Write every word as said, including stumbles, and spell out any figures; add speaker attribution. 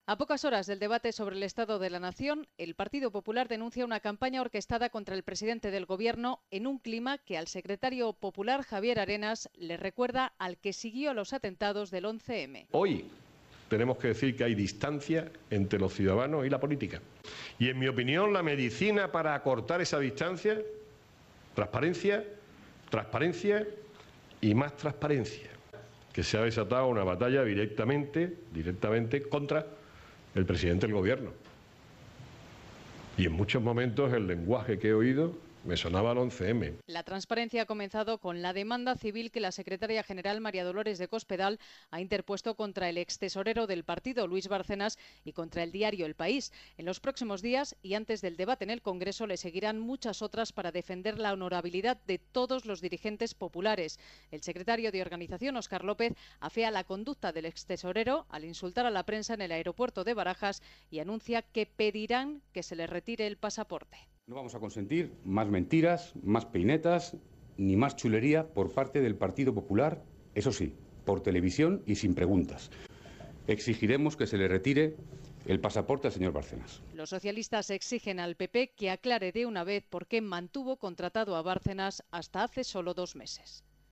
Speaker 1: A pocas horas del debate sobre el Estado de la Nación, el Partido Popular denuncia una campaña orquestada contra el presidente del Gobierno en un clima que al secretario popular Javier Arenas le recuerda al que siguió los atentados del once eme.
Speaker 2: Hoy tenemos que decir que hay distancia entre los ciudadanos y la política. Y en mi opinión, la medicina para acortar esa distancia, transparencia, transparencia y más transparencia. Que se ha desatado una batalla directamente, directamente contra el presidente del Gobierno. Y en muchos momentos el lenguaje que he oído me sonaba al once eme.
Speaker 1: La transparencia ha comenzado con la demanda civil que la secretaria general María Dolores de Cospedal ha interpuesto contra el extesorero del partido, Luis Bárcenas, y contra el diario El País. En los próximos días y antes del debate en el Congreso le seguirán muchas otras para defender la honorabilidad de todos los dirigentes populares. El secretario de Organización, Óscar López, afea la conducta del extesorero al insultar a la prensa en el aeropuerto de Barajas y anuncia que pedirán que se le retire el pasaporte.
Speaker 3: No vamos a consentir más mentiras, más peinetas, ni más chulería por parte del Partido Popular, eso sí, por televisión y sin preguntas. Exigiremos que se le retire el pasaporte al señor Bárcenas.
Speaker 1: Los socialistas exigen al pe pe que aclare de una vez por qué mantuvo contratado a Bárcenas hasta hace solo dos meses.